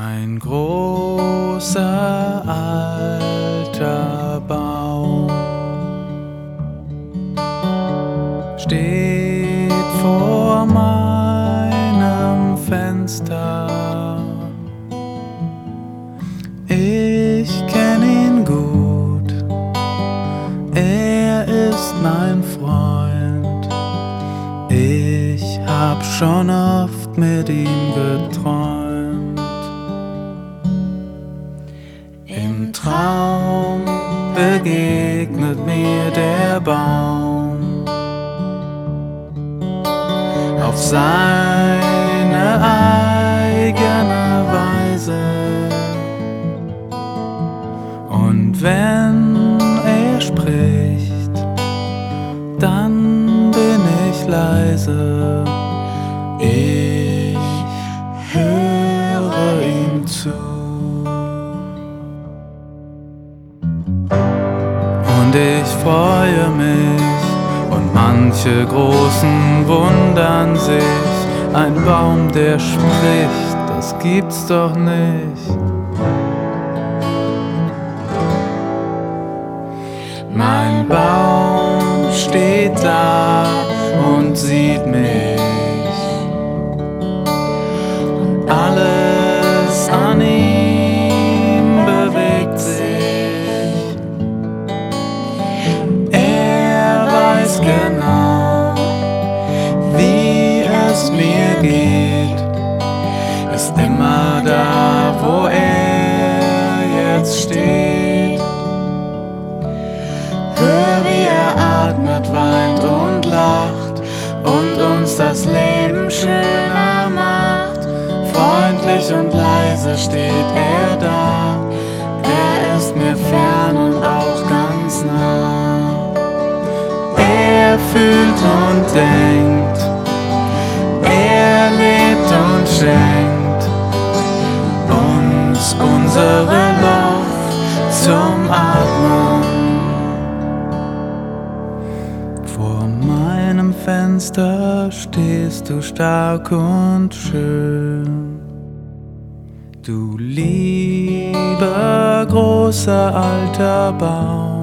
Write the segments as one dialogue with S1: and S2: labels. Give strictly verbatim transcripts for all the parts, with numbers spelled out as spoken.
S1: Ein großer alter Baum steht vor meinem Fenster. Ich kenn ihn gut, er ist mein Freund. Ich hab schon oft mit ihm geträumt. Im Traum begegnet mir der Baum auf seine eigene Weise. Und wenn er spricht, dann bin ich leise. Ich höre ihm zu. Und ich freue mich, und manche Großen wundern sich. Ein Baum, der spricht, das gibt's doch nicht. Mein Baum steht da und sieht mich. Und alles an ihm bewegt sich. Er weiß genau, wie es mir geht. Ist immer da, wo er jetzt steht. Hör, wie er atmet, weint und lacht und uns das Leben schöner macht. Freundlich und leise steht er da. Er ist mir fern und auch ganz nah. Er fühlt und denkt, er lebt und schenkt uns unsere Luft zum Atmen. Vor meinem Fenster stehst du stark und schön, du lieber großer alter Baum.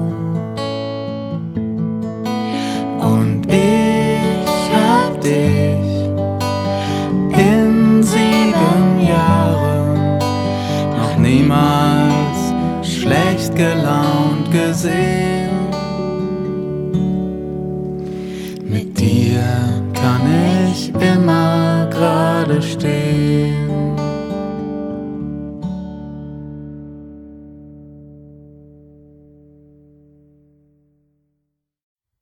S1: Und ich hab dich in sieben Jahren noch niemals schlecht gelaunt gesehen. Mit dir kann ich immer gerade stehen.